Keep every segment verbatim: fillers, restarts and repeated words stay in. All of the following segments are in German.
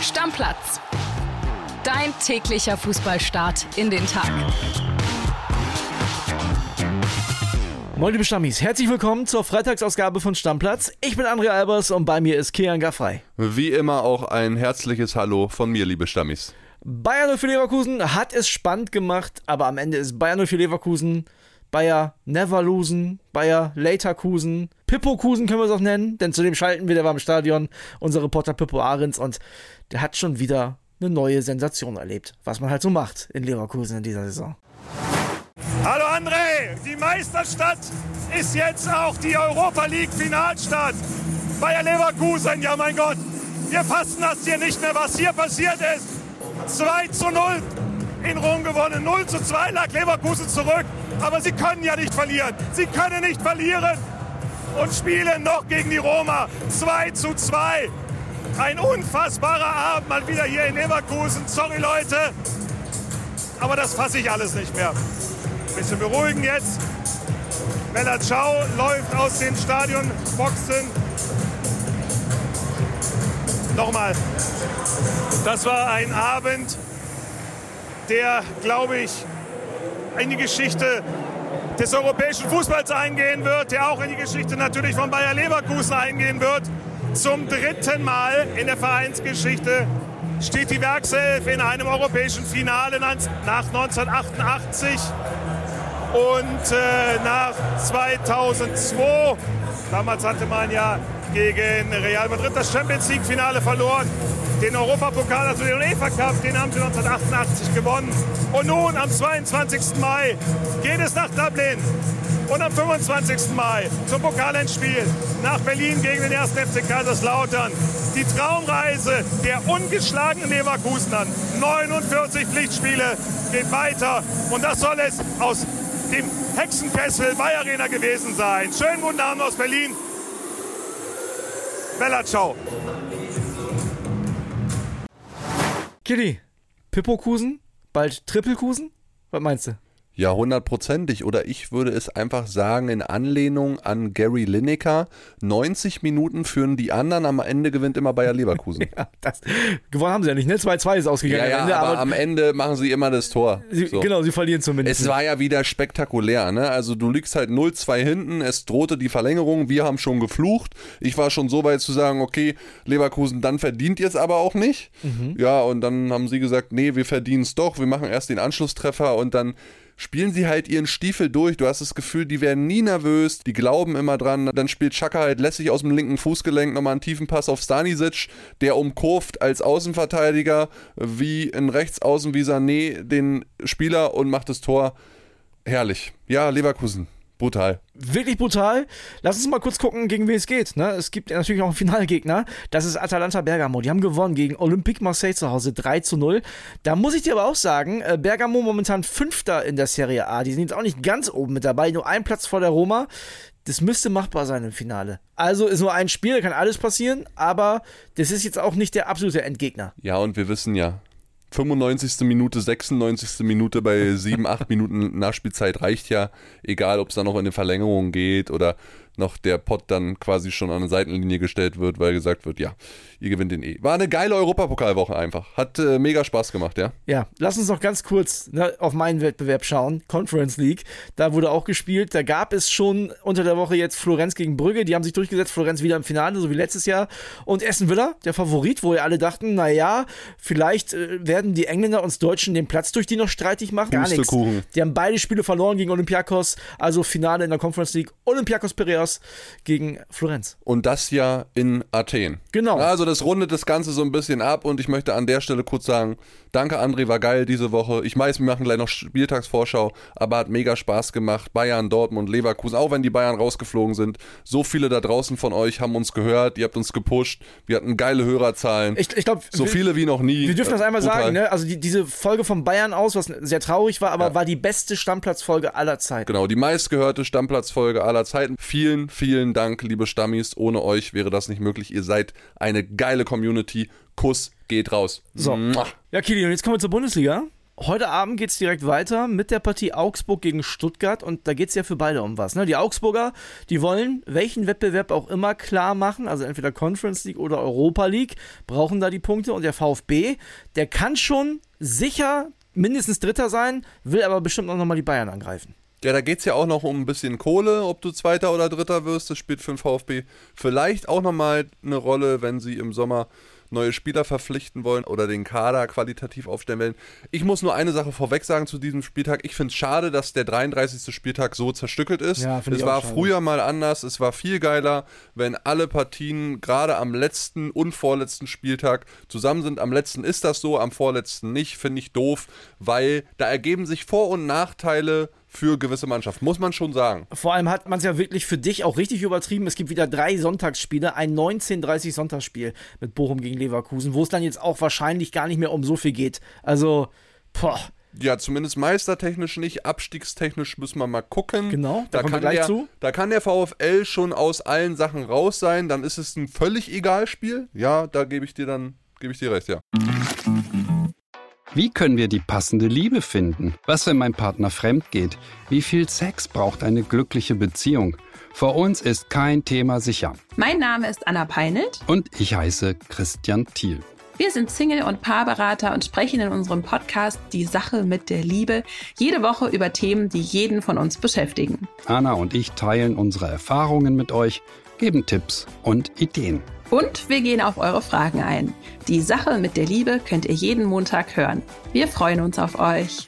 Stammplatz. Dein täglicher Fußballstart in den Tag. Moin liebe Stammis, herzlich willkommen zur Freitagsausgabe von Stammplatz. Ich bin André Albers und bei mir ist Kian Gaffrey. Wie immer auch ein herzliches Hallo von mir, liebe Stammis. Bayern null vier Leverkusen hat es spannend gemacht, aber am Ende ist Bayern null vier Leverkusen, Bayer never losen, Bayer laterkusen, Pippokusen können wir es auch nennen, denn zu dem schalten wir, der war im Stadion, unser Reporter Pippo Ahrens, und der hat schon wieder eine neue Sensation erlebt, was man halt so macht in Leverkusen in dieser Saison. Hallo André, die Meisterstadt ist jetzt auch die Europa League Finalstadt. Bayer Leverkusen, ja mein Gott, wir fassen das hier nicht mehr, was hier passiert ist. zwei zu null in Rom gewonnen, null zu zwei lag Leverkusen zurück, aber sie können ja nicht verlieren. Sie können nicht verlieren und spielen noch gegen die Roma. zwei zu zwei. Ein unfassbarer Abend mal wieder hier in Leverkusen. Sorry Leute, aber das fasse ich alles nicht mehr. Ein bisschen beruhigen jetzt. Bella Ciao läuft aus den Stadionboxen. Nochmal. Das war ein Abend, der, glaube ich, in die Geschichte des europäischen Fußballs eingehen wird, der auch in die Geschichte natürlich von Bayer Leverkusen eingehen wird. Zum dritten Mal in der Vereinsgeschichte steht die Werkself in einem europäischen Finale nach neunzehnhundertachtundachtzig und äh, nach zweitausendzwei. Damals hatte man ja gegen Real Madrid das Champions League Finale verloren. Den Europapokal, also den UEFA Cup, den haben sie neunzehnhundertachtundachtzig gewonnen. Und nun am zweiundzwanzigsten Mai geht es nach Dublin. Und am fünfundzwanzigsten Mai zum Pokalendspiel nach Berlin gegen den ersten F C Kaiserslautern. Die Traumreise der ungeschlagenen Leverkusener. neunundvierzig Pflichtspiele geht weiter. Und das soll es aus dem Hexenkessel Bayer Arena gewesen sein. Schönen guten Abend aus Berlin. Bella Ciao. Kitty, Pippokusen, bald Trippelkusen? Was meinst du? Ja, hundertprozentig. Oder ich würde es einfach sagen, in Anlehnung an Gary Lineker, neunzig Minuten führen die anderen, am Ende gewinnt immer Bayer Leverkusen. Ja, das, gewonnen haben sie ja nicht, ne? zwei zwei ist ausgegangen. Ja, ja, am Ende, aber, aber am Ende machen sie immer das Tor. Sie, so. Genau, sie verlieren zumindest. Es war ja wieder spektakulär, ne? Also du liegst halt null zwei hinten, es drohte die Verlängerung, wir haben schon geflucht. Ich war schon so weit zu sagen, okay, Leverkusen, dann verdient ihr es aber auch nicht. Mhm. Ja, und dann haben sie gesagt, nee, wir verdienen es doch, wir machen erst den Anschlusstreffer und dann spielen sie halt ihren Stiefel durch. Du hast das Gefühl, die werden nie nervös, die glauben immer dran. Dann spielt Xhaka halt lässig aus dem linken Fußgelenk nochmal einen tiefen Pass auf Stanisic, der umkurvt als Außenverteidiger wie ein Rechtsaußen wie Sané den Spieler und macht das Tor. Herrlich. Ja, Leverkusen. Brutal. Wirklich brutal. Lass uns mal kurz gucken, gegen wen es geht. Ne? Es gibt natürlich auch einen Finalgegner. Das ist Atalanta Bergamo. Die haben gewonnen gegen Olympique Marseille zu Hause drei zu null. Da muss ich dir aber auch sagen, Bergamo momentan Fünfter in der Serie A. Die sind jetzt auch nicht ganz oben mit dabei. Nur ein Platz vor der Roma. Das müsste machbar sein im Finale. Also ist nur ein Spiel, da kann alles passieren. Aber das ist jetzt auch nicht der absolute Endgegner. Ja, und wir wissen ja, fünfundneunzigste Minute, sechsundneunzigste Minute bei sieben, acht Minuten Nachspielzeit reicht ja, egal ob es dann noch in eine Verlängerung geht oder noch der Pott dann quasi schon an eine Seitenlinie gestellt wird, weil gesagt wird, ja, ihr gewinnt den eh. War eine geile Europapokalwoche einfach. Hat äh, mega Spaß gemacht, ja. Ja, lass uns noch ganz kurz ne, auf meinen Wettbewerb schauen. Conference League, da wurde auch gespielt. Da gab es schon unter der Woche jetzt Florenz gegen Brügge. Die haben sich durchgesetzt. Florenz wieder im Finale, so wie letztes Jahr. Und Aston Villa, der Favorit, wo ja alle dachten, naja, vielleicht äh, werden die Engländer uns Deutschen den Platz durch die noch streitig machen. Gar nichts. Die haben beide Spiele verloren gegen Olympiakos. Also Finale in der Conference League. Olympiakos Piraeus gegen Florenz. Und das ja in Athen. Genau. Also das rundet das Ganze so ein bisschen ab und ich möchte an der Stelle kurz sagen, danke André, war geil diese Woche. Ich weiß, wir machen gleich noch Spieltagsvorschau, aber hat mega Spaß gemacht. Bayern, Dortmund, Leverkusen, auch wenn die Bayern rausgeflogen sind. So viele da draußen von euch haben uns gehört, ihr habt uns gepusht, wir hatten geile Hörerzahlen. Ich, ich glaube, so viele wie noch nie. Wir dürfen das einmal Brutal. sagen, ne? Also die, diese Folge von Bayern aus, was sehr traurig war, aber ja. war die beste Stammplatzfolge aller Zeiten. Genau, die meistgehörte Stammplatzfolge aller Zeiten. Vielen, vielen Dank, liebe Stammis. Ohne euch wäre das nicht möglich. Ihr seid eine geile Community. Kuss geht raus. So. Ja, Kili, und jetzt kommen wir zur Bundesliga. Heute Abend geht es direkt weiter mit der Partie Augsburg gegen Stuttgart und da geht es ja für beide um was. Ne? Die Augsburger, die wollen welchen Wettbewerb auch immer klar machen, also entweder Conference League oder Europa League, brauchen da die Punkte und der VfB, der kann schon sicher mindestens Dritter sein, will aber bestimmt auch nochmal die Bayern angreifen. Ja, da geht es ja auch noch um ein bisschen Kohle, ob du Zweiter oder Dritter wirst, das spielt für den VfB vielleicht auch nochmal eine Rolle, wenn sie im Sommer neue Spieler verpflichten wollen oder den Kader qualitativ aufstellen wollen. Ich muss nur eine Sache vorweg sagen zu diesem Spieltag. Ich finde es schade, dass der dreiunddreißigste Spieltag so zerstückelt ist. Ja, es war früher mal anders. Es war viel geiler, wenn alle Partien gerade am letzten und vorletzten Spieltag zusammen sind. Am letzten ist das so, am vorletzten nicht. Finde ich doof, weil da ergeben sich Vor- und Nachteile für gewisse Mannschaften, muss man schon sagen. Vor allem hat man es ja wirklich für dich auch richtig übertrieben. Es gibt wieder drei Sonntagsspiele, ein neunzehn Uhr dreißig Sonntagsspiel mit Bochum gegen Leverkusen, wo es dann jetzt auch wahrscheinlich gar nicht mehr um so viel geht. Also, boah. Ja, zumindest meistertechnisch nicht, abstiegstechnisch müssen wir mal gucken. Genau, da, da kommen wir kann gleich der, zu. Da kann der VfL schon aus allen Sachen raus sein, dann ist es ein völlig egal Spiel. Ja, da gebe ich dir dann, gebe ich dir recht, ja. Wie können wir die passende Liebe finden? Was, wenn mein Partner fremd geht? Wie viel Sex braucht eine glückliche Beziehung? Vor uns ist kein Thema sicher. Mein Name ist Anna Peinelt. Und ich heiße Christian Thiel. Wir sind Single- und Paarberater und sprechen in unserem Podcast Die Sache mit der Liebe jede Woche über Themen, die jeden von uns beschäftigen. Anna und ich teilen unsere Erfahrungen mit euch, geben Tipps und Ideen. Und wir gehen auf eure Fragen ein. Die Sache mit der Liebe könnt ihr jeden Montag hören. Wir freuen uns auf euch.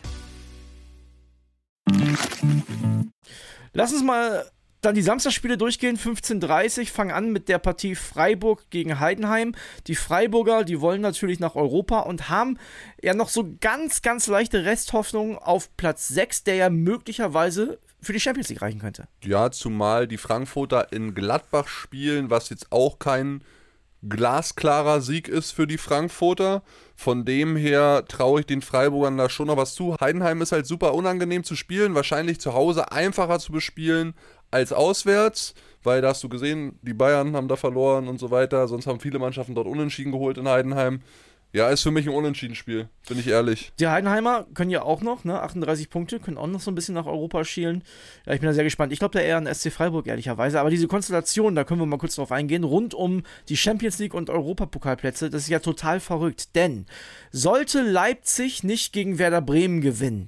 Lass uns mal dann die Samstagsspiele durchgehen. fünfzehn Uhr dreißig, fangen an mit der Partie Freiburg gegen Heidenheim. Die Freiburger, die wollen natürlich nach Europa und haben ja noch so ganz, ganz leichte Resthoffnung auf Platz sechs, der ja möglicherweise für die Champions League reichen könnte. Ja, zumal die Frankfurter in Gladbach spielen, was jetzt auch kein glasklarer Sieg ist für die Frankfurter. Von dem her traue ich den Freiburgern da schon noch was zu. Heidenheim ist halt super unangenehm zu spielen, wahrscheinlich zu Hause einfacher zu bespielen als auswärts, weil da hast du gesehen, die Bayern haben da verloren und so weiter, sonst haben viele Mannschaften dort Unentschieden geholt in Heidenheim. Ja, ist für mich ein Unentschieden-Spiel, bin ich ehrlich. Die Heidenheimer können ja auch noch, ne, achtunddreißig Punkte, können auch noch so ein bisschen nach Europa schielen. Ja, ich bin da sehr gespannt. Ich glaube da eher an S C Freiburg, ehrlicherweise. Aber diese Konstellation, da können wir mal kurz drauf eingehen, rund um die Champions League und Europapokalplätze, das ist ja total verrückt. Denn sollte Leipzig nicht gegen Werder Bremen gewinnen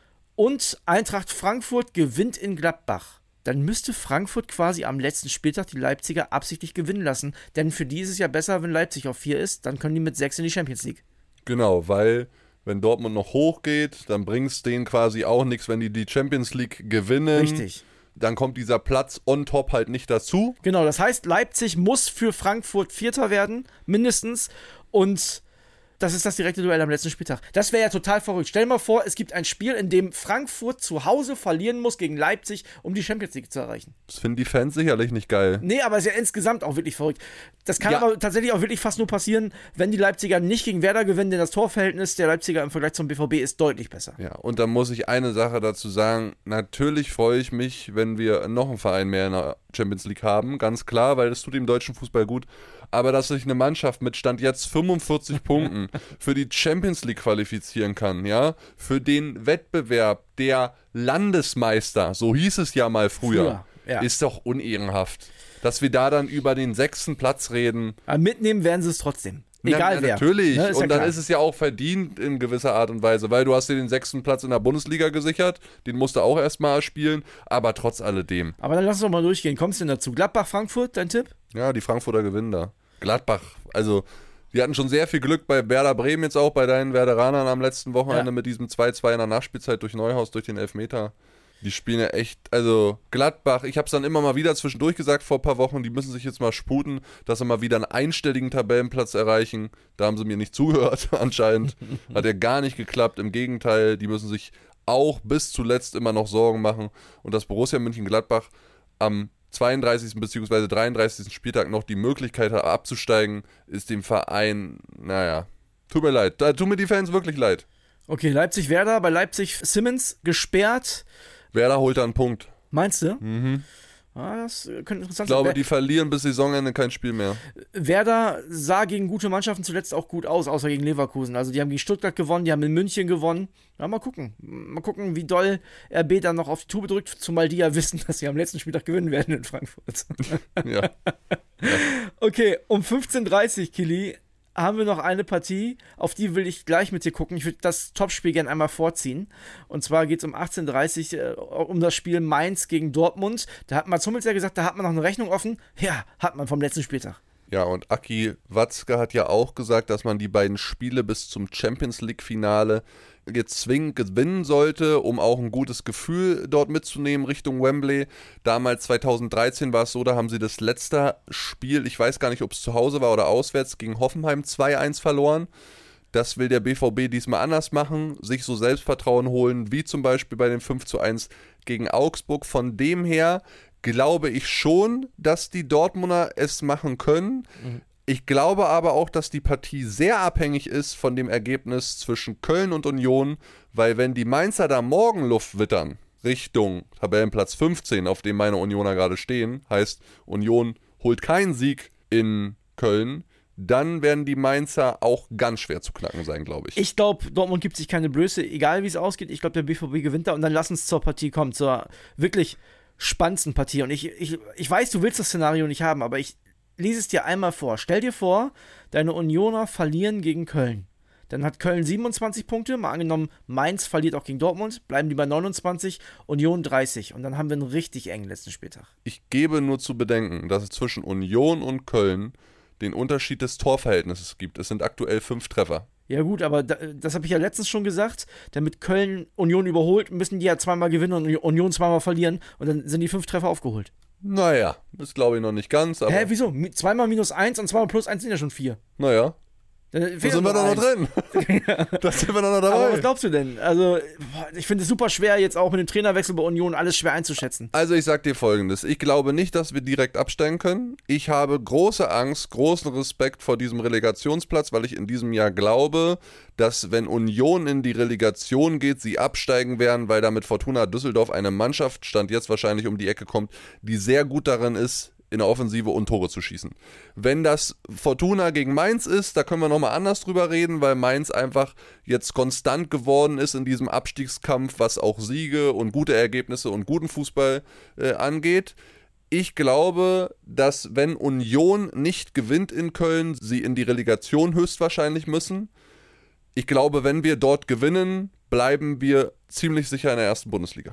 und Eintracht Frankfurt gewinnt in Gladbach, dann müsste Frankfurt quasi am letzten Spieltag die Leipziger absichtlich gewinnen lassen. Denn für die ist es ja besser, wenn Leipzig auf vier ist, dann können die mit sechs in die Champions League. Genau, weil wenn Dortmund noch hochgeht, dann bringt es denen quasi auch nichts, wenn die die Champions League gewinnen. Richtig. Dann kommt dieser Platz on top halt nicht dazu. Genau, das heißt, Leipzig muss für Frankfurt Vierter werden, mindestens. Und das ist das direkte Duell am letzten Spieltag. Das wäre ja total verrückt. Stell dir mal vor, es gibt ein Spiel, in dem Frankfurt zu Hause verlieren muss gegen Leipzig, um die Champions League zu erreichen. Das finden die Fans sicherlich nicht geil. Nee, aber es ist ja insgesamt auch wirklich verrückt. Das kann Ja. aber tatsächlich auch wirklich fast nur passieren, wenn die Leipziger nicht gegen Werder gewinnen, denn das Torverhältnis der Leipziger im Vergleich zum B V B ist deutlich besser. Ja, und da muss ich eine Sache dazu sagen. Natürlich freue ich mich, wenn wir noch einen Verein mehr in der Champions League haben. Ganz klar, weil das tut dem deutschen Fußball gut. Aber dass sich eine Mannschaft mit Stand jetzt fünfundvierzig Punkten für die Champions League qualifizieren kann, ja, für den Wettbewerb der Landesmeister, so hieß es ja mal früher, Früher, ja. ist doch unehrenhaft. Dass wir da dann über den sechsten Platz reden. Aber mitnehmen werden sie es trotzdem. Egal Na, wer. Natürlich. Ne, ist ja und dann klar. ist es ja auch verdient in gewisser Art und Weise, weil du hast dir den sechsten Platz in der Bundesliga gesichert, den musst du auch erstmal spielen, aber trotz alledem. Aber dann lass uns doch mal durchgehen. Kommst du denn dazu? Gladbach, Frankfurt, dein Tipp? Ja, die Frankfurter gewinnen da. Gladbach, also die hatten schon sehr viel Glück bei Werder Bremen jetzt auch, bei deinen Werderanern am letzten Wochenende Ja. mit diesem zwei zwei in der Nachspielzeit durch Neuhaus, durch den Elfmeter. Die spielen ja echt, also Gladbach, ich habe es dann immer mal wieder zwischendurch gesagt vor ein paar Wochen, die müssen sich jetzt mal sputen, dass sie mal wieder einen einstelligen Tabellenplatz erreichen. Da haben sie mir nicht zugehört anscheinend. Hat ja gar nicht geklappt, im Gegenteil, die müssen sich auch bis zuletzt immer noch Sorgen machen. Und dass Borussia Mönchengladbach am zweiunddreißigsten bzw. dreiunddreißigsten Spieltag noch die Möglichkeit hat abzusteigen, ist dem Verein, naja, tut mir leid. Da tun mir die Fans wirklich leid. Okay, Leipzig-Werder, bei Leipzig Simmons gesperrt. Werder holt da einen Punkt. Meinst du? Mhm. Ah, das könnte interessant sein. Ich glaube, Wer- die verlieren bis Saisonende kein Spiel mehr. Werder sah gegen gute Mannschaften zuletzt auch gut aus, außer gegen Leverkusen. Also die haben gegen Stuttgart gewonnen, die haben in München gewonnen. Ja, mal gucken. Mal gucken, wie doll R B dann noch auf die Tube drückt, zumal die ja wissen, dass sie am letzten Spieltag gewinnen werden in Frankfurt. Ja. Okay, um fünfzehn Uhr dreißig, Kili, haben wir noch eine Partie, auf die will ich gleich mit dir gucken. Ich würde das Topspiel gerne einmal vorziehen. Und zwar geht es um achtzehn Uhr dreißig äh, um das Spiel Mainz gegen Dortmund. Da hat Mats Hummels ja gesagt, da hat man noch eine Rechnung offen. Ja, hat man vom letzten Spieltag. Ja, und Aki Watzke hat ja auch gesagt, dass man die beiden Spiele bis zum Champions-League-Finale jetzt zwingend gewinnen sollte, um auch ein gutes Gefühl dort mitzunehmen Richtung Wembley. Damals zweitausenddreizehn war es so, da haben sie das letzte Spiel, ich weiß gar nicht, ob es zu Hause war oder auswärts, gegen Hoffenheim zwei eins verloren. Das will der B V B diesmal anders machen, sich so Selbstvertrauen holen, wie zum Beispiel bei dem fünf zu eins gegen Augsburg. Von dem her glaube ich schon, dass die Dortmunder es machen können. Mhm. Ich glaube aber auch, dass die Partie sehr abhängig ist von dem Ergebnis zwischen Köln und Union, weil wenn die Mainzer da morgen Luft wittern, Richtung Tabellenplatz fünfzehn, auf dem meine Unioner gerade stehen, heißt Union holt keinen Sieg in Köln, dann werden die Mainzer auch ganz schwer zu knacken sein, glaube ich. Ich glaube, Dortmund gibt sich keine Blöße, egal wie es ausgeht. Ich glaube, der B V B gewinnt da und dann lass uns zur Partie kommen, zur wirklich spannendsten Partie. Und ich, ich, ich weiß, du willst das Szenario nicht haben, aber ich lese es dir einmal vor. Stell dir vor, deine Unioner verlieren gegen Köln. Dann hat Köln siebenundzwanzig Punkte, mal angenommen, Mainz verliert auch gegen Dortmund, bleiben die bei neunundzwanzig, Union dreißig. Und dann haben wir einen richtig engen letzten Spieltag. Ich gebe nur zu bedenken, dass es zwischen Union und Köln den Unterschied des Torverhältnisses gibt. Es sind aktuell fünf Treffer. Ja gut, aber da, das habe ich ja letztens schon gesagt, damit Köln Union überholt, müssen die ja zweimal gewinnen und Union zweimal verlieren und dann sind die fünf Treffer aufgeholt. Naja, das glaube ich noch nicht ganz. Aber Hä, wieso? Zweimal minus eins und zweimal plus eins sind ja schon vier. Naja, Da da sind wir doch noch drin. Da sind wir doch noch dabei. Aber was glaubst du denn? Also, boah, ich finde es super schwer, jetzt auch mit dem Trainerwechsel bei Union alles schwer einzuschätzen. Also ich sag dir Folgendes, ich glaube nicht, dass wir direkt absteigen können. Ich habe große Angst, großen Respekt vor diesem Relegationsplatz, weil ich in diesem Jahr glaube, dass wenn Union in die Relegation geht, sie absteigen werden, weil damit Fortuna Düsseldorf eine Mannschaft, Stand jetzt wahrscheinlich um die Ecke kommt, die sehr gut darin ist, in der Offensive und Tore zu schießen. Wenn das Fortuna gegen Mainz ist, da können wir nochmal anders drüber reden, weil Mainz einfach jetzt konstant geworden ist in diesem Abstiegskampf, was auch Siege und gute Ergebnisse und guten Fußball äh, angeht. Ich glaube, dass wenn Union nicht gewinnt in Köln, sie in die Relegation höchstwahrscheinlich müssen. Ich glaube, wenn wir dort gewinnen, bleiben wir ziemlich sicher in der ersten Bundesliga.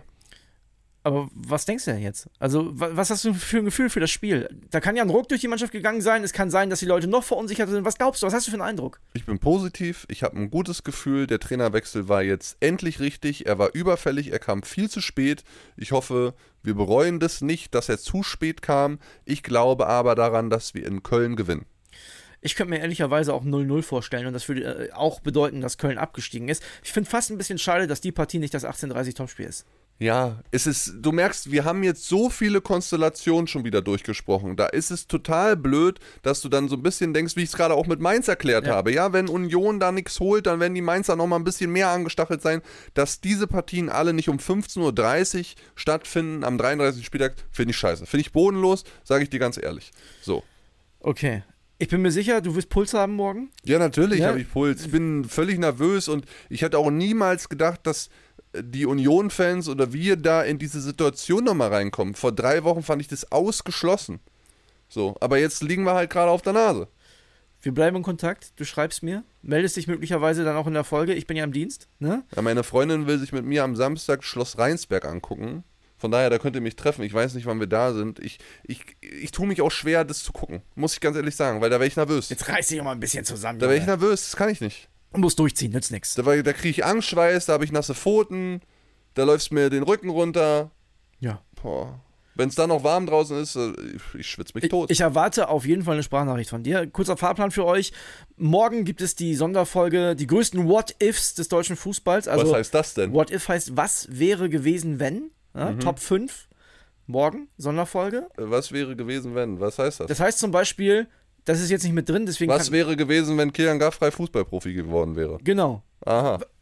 Aber was denkst du denn jetzt? Also, was hast du für ein Gefühl für das Spiel? Da kann ja ein Ruck durch die Mannschaft gegangen sein. Es kann sein, dass die Leute noch verunsichert sind. Was glaubst du? Was hast du für einen Eindruck? Ich bin positiv. Ich habe ein gutes Gefühl. Der Trainerwechsel war jetzt endlich richtig. Er war überfällig. Er kam viel zu spät. Ich hoffe, wir bereuen das nicht, dass er zu spät kam. Ich glaube aber daran, dass wir in Köln gewinnen. Ich könnte mir ehrlicherweise auch null null vorstellen und das würde auch bedeuten, dass Köln abgestiegen ist. Ich finde fast ein bisschen schade, dass die Partie nicht das achtzehn Uhr dreißig Topspiel ist. Ja, es ist, du merkst, wir haben jetzt so viele Konstellationen schon wieder durchgesprochen. Da ist es total blöd, dass du dann so ein bisschen denkst, wie ich es gerade auch mit Mainz erklärt ja. habe. Ja, wenn Union da nichts holt, dann werden die Mainzer nochmal ein bisschen mehr angestachelt sein. Dass diese Partien alle nicht um fünfzehn Uhr dreißig stattfinden am dreiunddreißigsten Spieltag, finde ich scheiße. Finde ich bodenlos, sage ich dir ganz ehrlich. So. Okay. Ich bin mir sicher, du wirst Puls haben morgen. Ja, natürlich ja? habe ich Puls. Ich bin völlig nervös und ich hätte auch niemals gedacht, dass die Union-Fans oder wir da in diese Situation nochmal reinkommen. Vor drei Wochen fand ich das ausgeschlossen. So, aber jetzt liegen wir halt gerade auf der Nase. Wir bleiben in Kontakt, du schreibst mir, meldest dich möglicherweise dann auch in der Folge. Ich bin ja im Dienst, ne? Ja, meine Freundin will sich mit mir am Samstag Schloss Rheinsberg angucken. Von daher, da könnt ihr mich treffen. Ich weiß nicht, wann wir da sind. Ich, ich, ich tue mich auch schwer, das zu gucken. Muss ich ganz ehrlich sagen, weil da wäre ich nervös. Jetzt reiß dich mal ein bisschen zusammen. Da wäre ich nervös, das kann ich nicht. Du musst durchziehen, nützt nichts. Da, da kriege ich Angstschweiß, da habe ich nasse Pfoten, da läuft mir den Rücken runter. Ja. Boah. Wenn es dann noch warm draußen ist, ich schwitze mich tot. Ich, ich erwarte auf jeden Fall eine Sprachnachricht von dir. Kurzer Fahrplan für euch. Morgen gibt es die Sonderfolge, die größten What-Ifs des deutschen Fußballs. Also, was heißt das denn? What-If heißt, was wäre gewesen, wenn? Ja, mhm. Top fünf. Morgen, Sonderfolge. Was wäre gewesen, wenn? Was heißt das? Das heißt zum Beispiel, das ist jetzt nicht mit drin, deswegen. Was wäre gewesen, wenn Kilian Gaffrey Fußballprofi geworden wäre? Genau. Aha.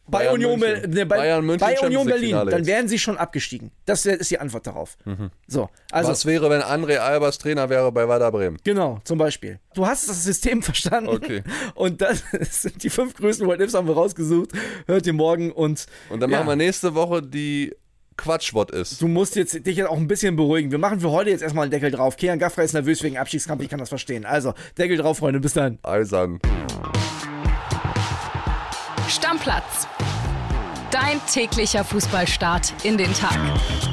Bei Bayern Union, München. ne, bei, Bayern München, bei Champions Union League Berlin, Finale dann jetzt. wären sie schon abgestiegen. Das ist die Antwort darauf. Mhm. So, also Was wäre, wenn André Albers Trainer wäre bei Werder Bremen? genau, zum Beispiel. Du hast das System verstanden. Okay. Und das sind die fünf größten What-Ifs haben wir rausgesucht. Hört ihr morgen und Und dann ja, machen wir nächste Woche die Quatsch-What ist. du musst jetzt dich jetzt auch ein bisschen beruhigen. Wir machen für heute jetzt erstmal einen Deckel drauf. Kian Gaffrey ist nervös wegen Abstiegskampf, ich kann das verstehen. Also, Deckel drauf, Freunde, bis dann. Eisern. Stammplatz. Dein täglicher Fußballstart in den Tag.